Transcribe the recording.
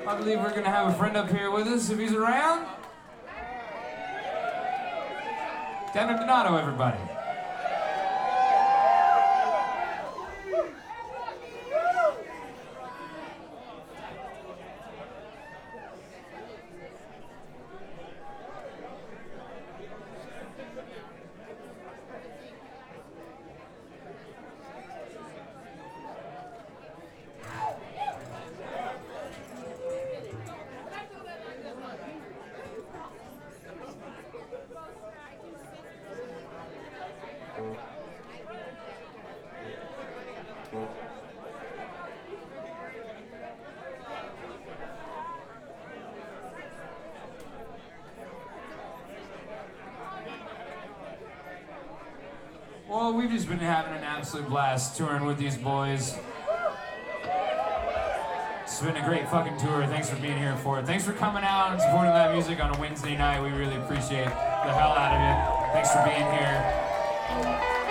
I believe we're gonna have a friend up here with us if he's around. Tanner Donato, everybody. Well, we've just been having an absolute blast touring with these boys. It's been a great fucking tour. Thanks for being here for it. Thanks for coming out and supporting that music on a Wednesday night. We really appreciate the hell out of it. Thanks for being here.